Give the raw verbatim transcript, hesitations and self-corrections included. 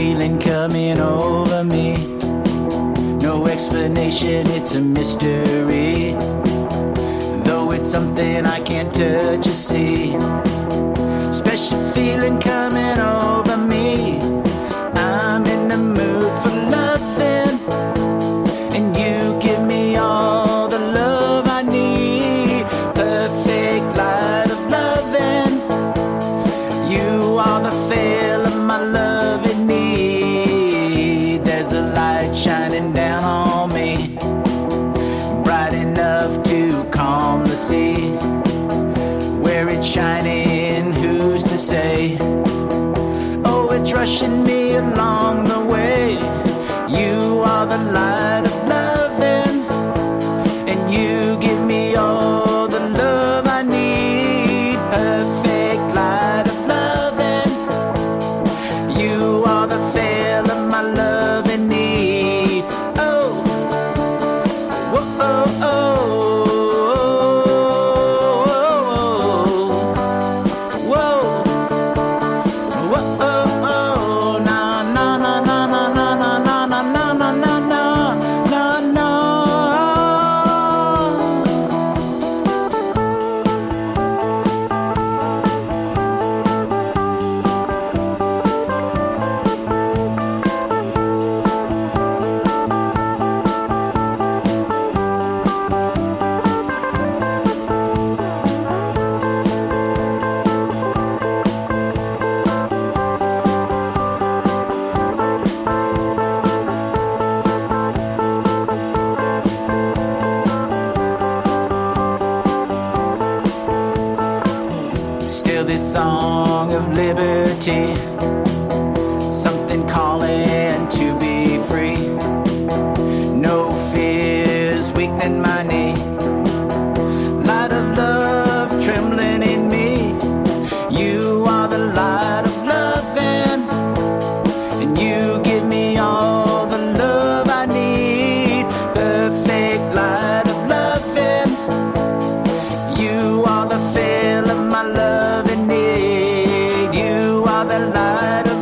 feeling coming over me. No explanation, it's a mystery. Though it's something I can't touch or see. Special feeling coming over me. I'm in the mood for loving, and you give me all the love I need. Perfect light of loving. You are the fill of my loving need. There's a light shining down on me, bright enough to calm the sea. Where it's shining, who's to say? Oh, it's rushing me along the way. You are the light of loving, and you give me all the love I need. Perfect light of loving. You are the fill of my loving need. Oh, whoa, oh, oh. Still this song of liberty, something calling to be free. No fears weakening my knee. Light of love trembling in me. You are the light of loving, and you give me all the love I need. Perfect light of loving. You are the fill of my love. The light of